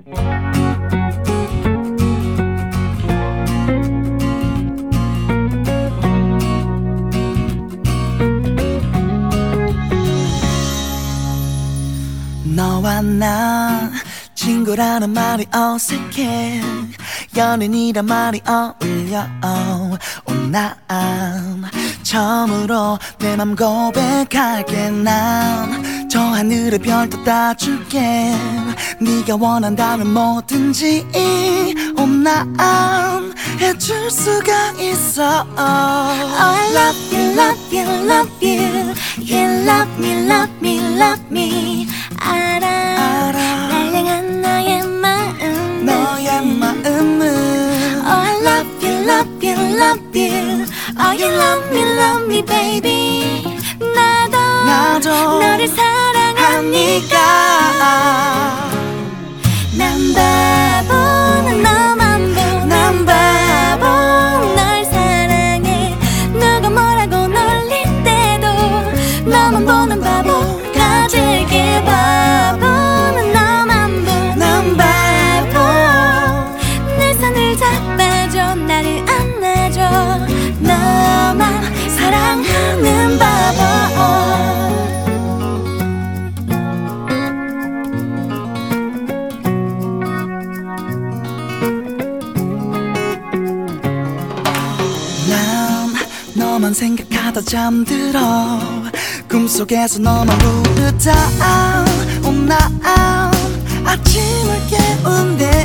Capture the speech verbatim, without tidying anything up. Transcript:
너와 나 친구라는 말이 어색해 연인이란 말이 어울려 oh, 난 처음으로 내 맘 고백할게 난 저 하늘의 별도 따줄게 네가 원한다면 뭐든지 oh, 난 해줄 수가 있어 oh, I love you, love you, love you You love me, love me, love me 알아, 알아. 날 향한 너의 마음 너의 마음은 Oh I love you, love you, love you Oh you love me, love me baby 나도, 나도 너를 사랑하니까 난 바보 난 너만 보 난 바보 널 사랑해 누가 뭐라고 놀릴 때도 너만 보는 바보 가질게 바보는 너만 보는 바보 내 손을 잡아줘 나를 안아줘 너만 사랑하는 바보 난 너만 생각하다 잠들어 꿈속에서 너만 부르다 oh, 난 아침을 깨운대